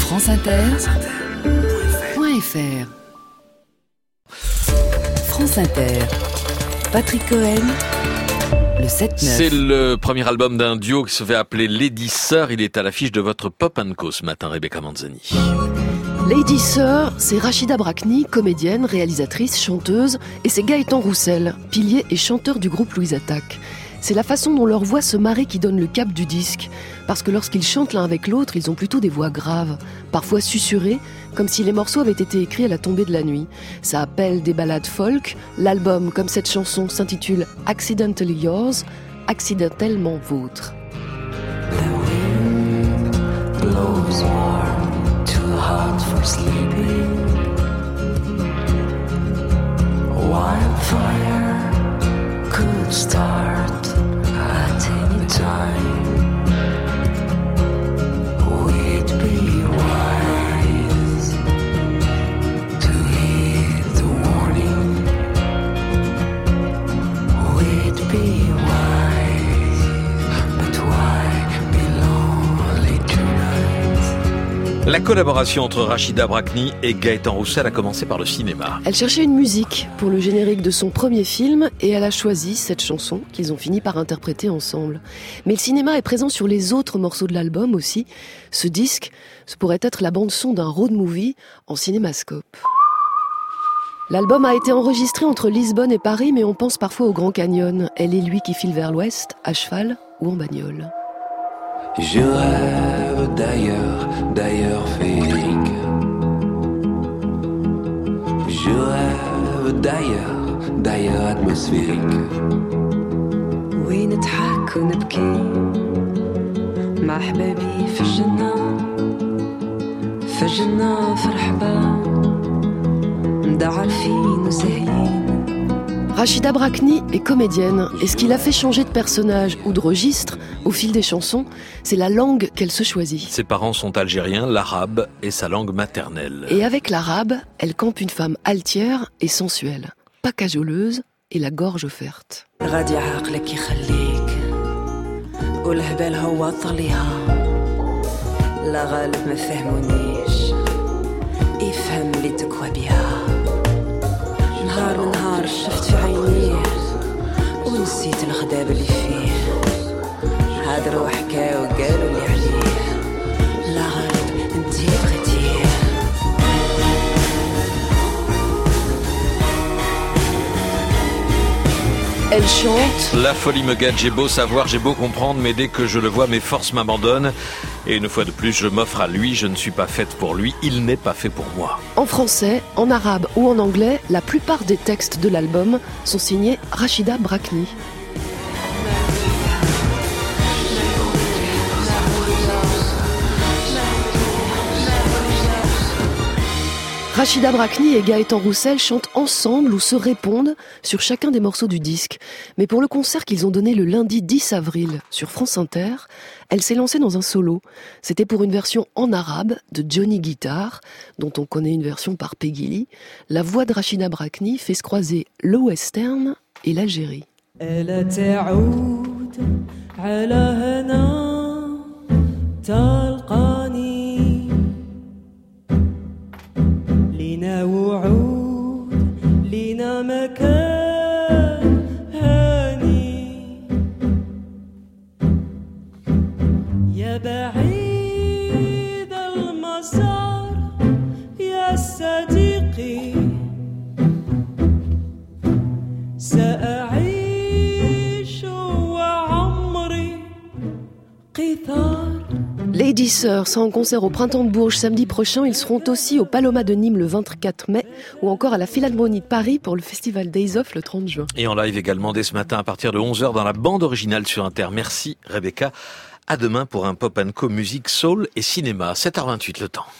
franceinter.fr. France Inter. Patrick Cohen. Le 7-9. C'est le premier album d'un duo qui se fait appeler Lady Sir. Il est à l'affiche de votre Pop & Co ce matin, Rebecca Manzani. Lady Sir, c'est Rachida Brakni, comédienne, réalisatrice, chanteuse, et c'est Gaëtan Roussel, pilier et chanteur du groupe Louise Attaque. C'est la façon dont leurs voix se marient qui donne le cap du disque, parce que lorsqu'ils chantent l'un avec l'autre, ils ont plutôt des voix graves, parfois susurrées, comme si les morceaux avaient été écrits à la tombée de la nuit. Ça appelle des ballades folk. L'album, comme cette chanson, s'intitule Accidentally Yours, accidentellement vôtre. Hot for sleeping. Wildfire could start at any time. We'd be wise to heed the warning. We'd be wise, but why be lonely tonight? La collaboration entre Rachida Brakni et Gaëtan Roussel a commencé par le cinéma. Elle cherchait une musique pour le générique de son premier film et elle a choisi cette chanson qu'ils ont fini par interpréter ensemble. Mais le cinéma est présent sur les autres morceaux de l'album aussi. Ce disque, ce pourrait être la bande-son d'un road movie en cinémascope. L'album a été enregistré entre Lisbonne et Paris, mais on pense parfois au Grand Canyon. Elle et lui qui filent vers l'ouest, à cheval ou en bagnole. Je rêve d'ailleurs féerique. Je rêve d'ailleurs atmosphérique. وين نضحك ونبكي مع حبابي في الجنة فرحبة مدعر فين وزاهيين. Rachida Brakni est comédienne et ce qui l'a fait changer de personnage ou de registre au fil des chansons, c'est la langue qu'elle se choisit. Ses parents sont algériens, l'arabe est sa langue maternelle. Et avec l'arabe, elle campe une femme altière et sensuelle, pas cajoleuse et la gorge offerte. غادي عقلك يخليك والهبال هو طليها لا غالب ما فهمونيش افهم اللي تكوى بيها نهار من نهار شفت في عينيه ونسيت الخداب اللي فيه هادروا حكاو وقالوا اللي عليه لا غالب انتي بغيتيه. Elle chante. La folie me gâte, j'ai beau savoir, j'ai beau comprendre, mais dès que je le vois, mes forces m'abandonnent. Et une fois de plus, je m'offre à lui, je ne suis pas faite pour lui, il n'est pas fait pour moi. En français, en arabe ou en anglais, la plupart des textes de l'album sont signés Rachida Brakni. Rachida Brakni et Gaëtan Roussel chantent ensemble ou se répondent sur chacun des morceaux du disque. Mais pour le concert qu'ils ont donné le lundi 10 avril sur France Inter, elle s'est lancée dans un solo. C'était pour une version en arabe de Johnny Guitar, dont on connaît une version par Peggy Lee. La voix de Rachida Brakni fait se croiser le western et l'Algérie. لينا وعود لينا مكان هاني يا بعيد المسار يا صديقي سأعيش وعمري قطار. Lady Sir sera en concert au Printemps de Bourges samedi prochain. Ils seront aussi au Paloma de Nîmes le 24 mai ou encore à la Philharmonie de Paris pour le Festival Days Off le 30 juin. Et en live également dès ce matin à partir de 11h dans la bande originale sur Inter. Merci Rebecca. À demain pour un Pop & Co musique, soul et cinéma. 7h28 le temps.